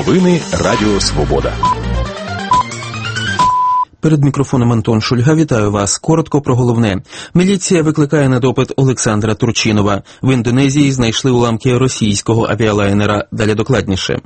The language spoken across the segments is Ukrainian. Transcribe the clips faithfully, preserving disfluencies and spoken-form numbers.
Новини Радіо Свобода. Перед мікрофоном Антон Шульга. Вітаю вас. Коротко про головне. Міліція викликає на допит Олександра Турчинова. В Індонезії знайшли уламки російського авіалайнера. Далі докладніше.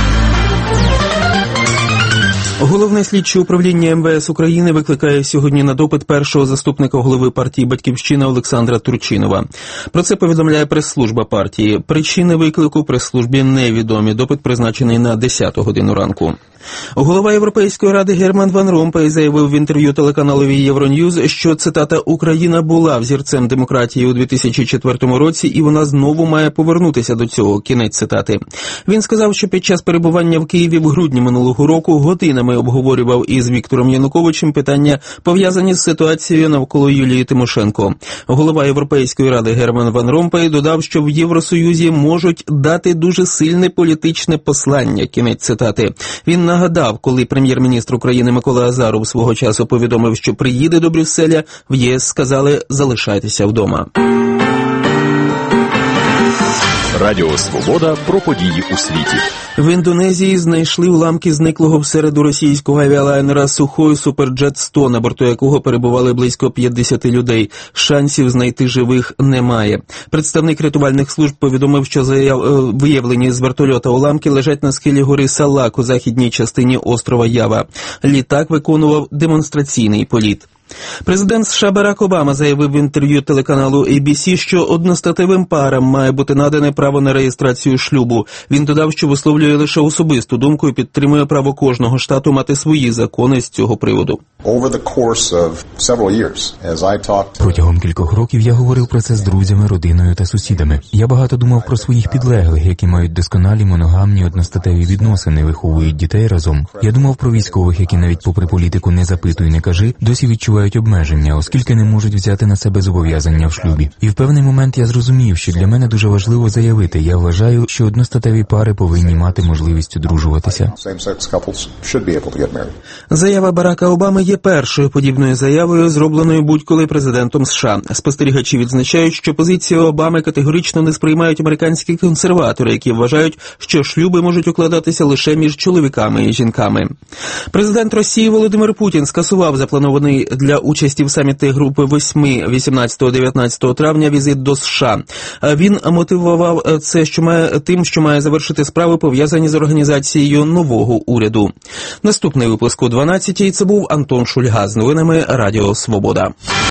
Головне слідче управління ем ве ес України викликає сьогодні на допит першого заступника голови партії «Батьківщина» Олександра Турчинова. Про це повідомляє прес-служба партії. Причини виклику прес-службі невідомі. Допит призначений на десяту годину ранку. Голова Європейської ради Герман Ван Ромпей заявив в інтерв'ю телеканалові Євроньюз, що, цитата, «Україна була взірцем демократії у дві тисячі четвертому році, і вона знову має повернутися до цього». Кінець цитати. Він сказав, що під час перебування в Києві в грудні минулого року годинами обговорював із Віктором Януковичем питання, пов'язані з ситуацією навколо Юлії Тимошенко. Голова Європейської ради Герман Ван Ромпей додав, що в Євросоюзі можуть дати дуже сильне політичне послання. Кінець цитати. Він нагадав, коли прем'єр-міністр України Микола Азаров свого часу повідомив, що приїде до Брюсселя, в ЄС сказали «залишайтеся вдома». Радіо Свобода про події у світі. В Індонезії знайшли уламки зниклого в середу російського авіалайнера «Сухой Суперджет сто», на борту якого перебували близько п'ятдесят людей. Шансів знайти живих немає. Представник рятувальних служб повідомив, що заяв... виявлені з вертольота уламки лежать на схилі гори Салак у західній частині острова Ява. Літак виконував демонстраційний політ. Президент США Барак Обама заявив в інтерв'ю телеканалу ей бі сі, що одностатевим парам має бути надане право на реєстрацію шлюбу. Він додав, що висловлює лише особисту думку і підтримує право кожного штату мати свої закони з цього приводу. Протягом кількох років я говорив про це з друзями, родиною та сусідами. Я багато думав про своїх підлеглих, які мають досконалі моногамні одностатеві відносини, виховують дітей разом. Я думав про військових, які навіть попри політику «не запитуй, не кажи», досі відчувають обмеження, оскільки не можуть взяти на себе зобов'язання в шлюбі. І в певний момент я зрозумів, що для мене дуже важливо заявити, я вважаю, що одностатеві пари повинні мати можливість одружуватися. Заява Барака Обами є першою подібною заявою, зробленою будь-коли президентом США. Спостерігачі відзначають, що позицію Обами категорично не сприймають американські консерватори, які вважають, що шлюби можуть укладатися лише між чоловіками і жінками. Президент Росії Володимир Путін скасував запланований для участі в саміті групи восьми вісімнадцятого-дев'ятнадцятого травня візит до США. Він мотивував це що має, тим, що має завершити справи, пов'язані з організацією нового уряду. Наступний випуск о дванадцятій. Це був Антон Шульга з новинами Радіо Свобода.